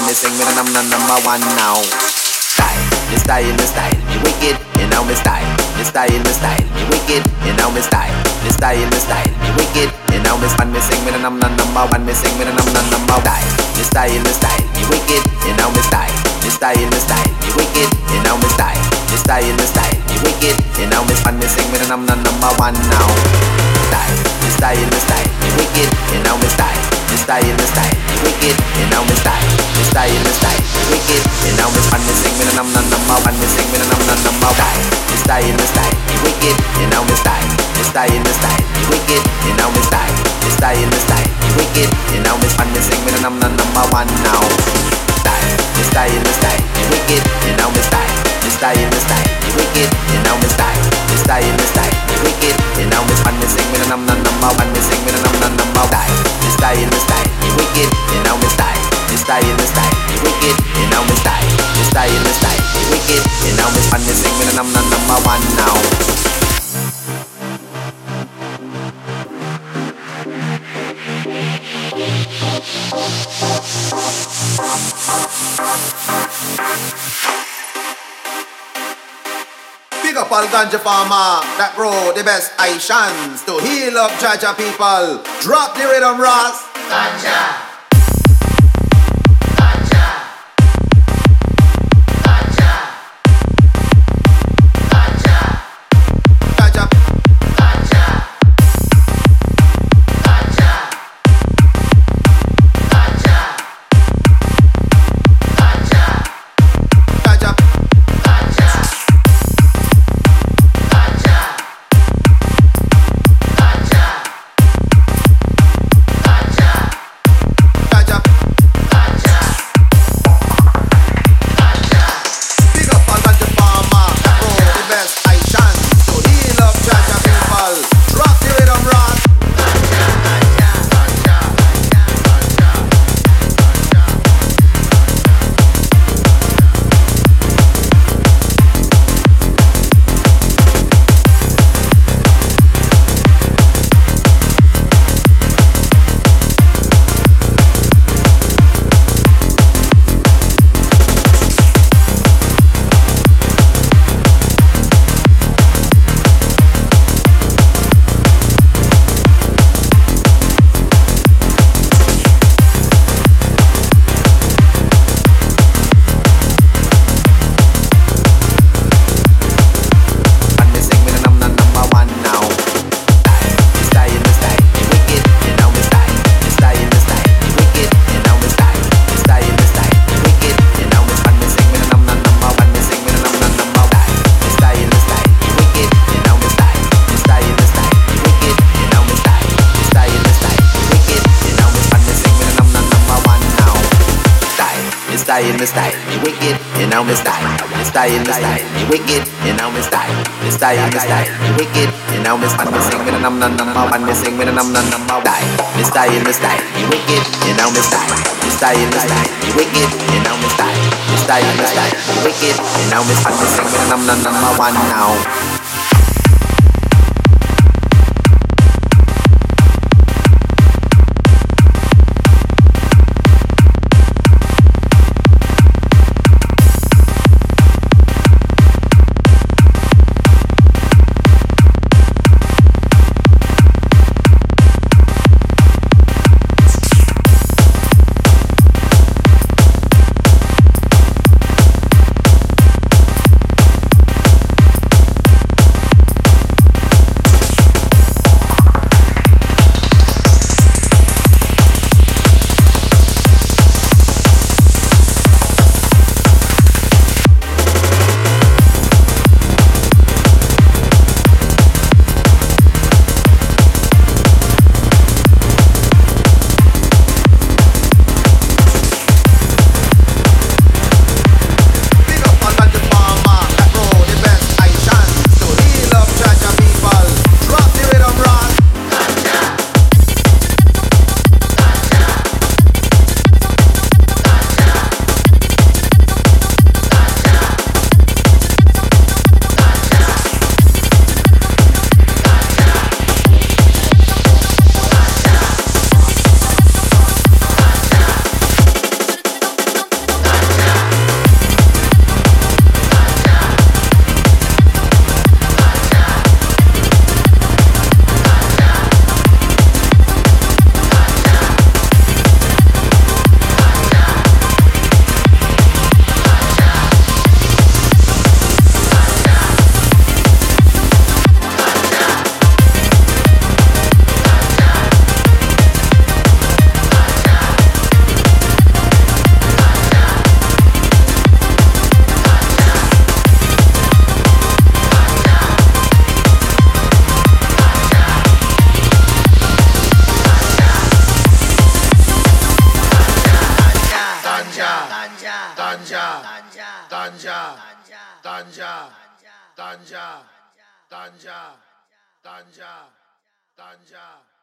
me sing me the number one now. Style, me style, me wicked, you know me style. Me style, me wicked, you know me style. Me style, me wicked, you know me span. Me sing me the number one, me sing me the number style. Me style, me wicked, you know me style. Me style, me wicked, you know me style. Me style, me wicked, you know me span. Me sing me the number one now. Me style, me wicked, you know me style. Me style, me wicked, you know me style. Me style, me wicked, you know me span. Me sing me the number one, me sing me the number style. Me style, me wicked, you know me style. Me style, me wicked, you know me style. Me style, me wicked, you know me span. Me sing me the number one now. Me style, me wicked, you know me style. Me style, me wicked, you know me style. Me style, me wicked, you know me span. Me sing me the number one, me sing me the number style. Me style, me wicked, you know me style. Me style, me wicked, you know me style. Me style, me wicked, you know me span. Me sing me the number one now. Big up all ganja farmer that grow the best Aishans to heal up Jaja people. Drop the rhythm, Ross. Ganja. Style, me wicked, you know me style. Me style, me wicked, you know me style. Me style, me wicked, you know me span. Me sing me the number one, me sing me the number style. Me style, me wicked, you know me style. Me style, me wicked, you know me style. Me style, me wicked, you know me span. Me sing me the number one now. Tanja, Tanja, Tanja, Tanja, Tanja, Tanja.